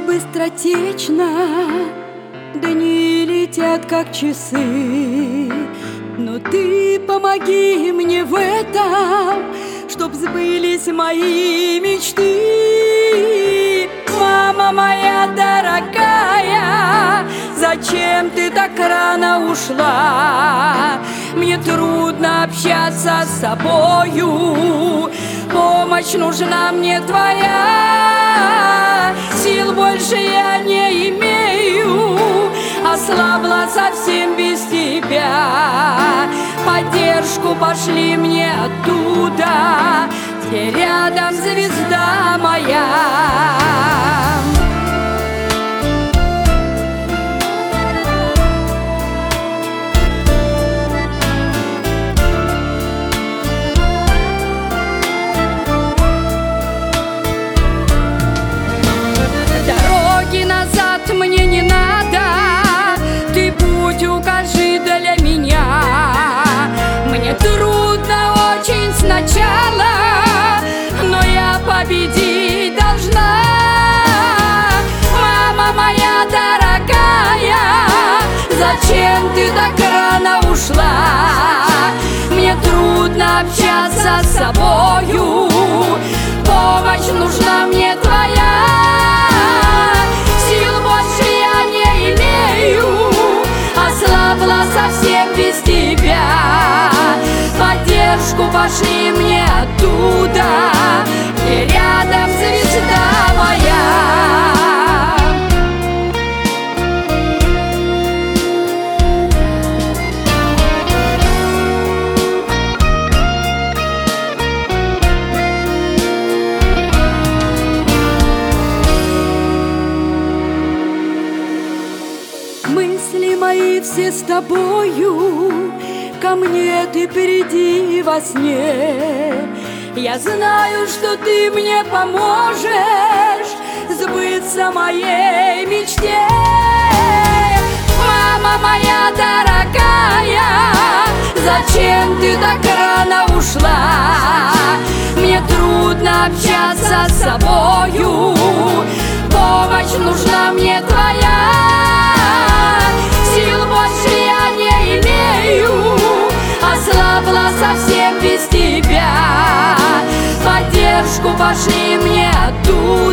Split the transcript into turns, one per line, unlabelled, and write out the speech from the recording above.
быстротечно, дни летят как часы. Но ты помоги мне в этом, чтоб сбылись мои мечты. Мама моя дорогая, зачем ты так рано ушла? Мне трудно общаться с собою, помощь нужна мне твоя. Сил больше я не имею, ослабла совсем без тебя. Поддержку пошли мне оттуда, где рядом звезда моя. Дороги назад мне не надо, ты путь укажи для меня. Мне трудно очень сначала, но я победить должна. Мама моя дорогая, зачем ты так рано ушла? Мне трудно общаться с собою, помощь нужна мне твоя. Сил больше я не имею, ослабла совсем без тебя. Поддержку пошли мне оттуда, где рядом звезда моя. Мысли мои все с тобою, ко мне ты приди во сне. Я знаю, что ты мне поможешь сбыться моей мечте. Мама моя дорогая, зачем ты так рано ушла? Мне трудно общаться с собою, помощь нужна мне твоя. Сил больше я не имею, ослабла совсем без тебя. Поддержку пошли мне оттуда,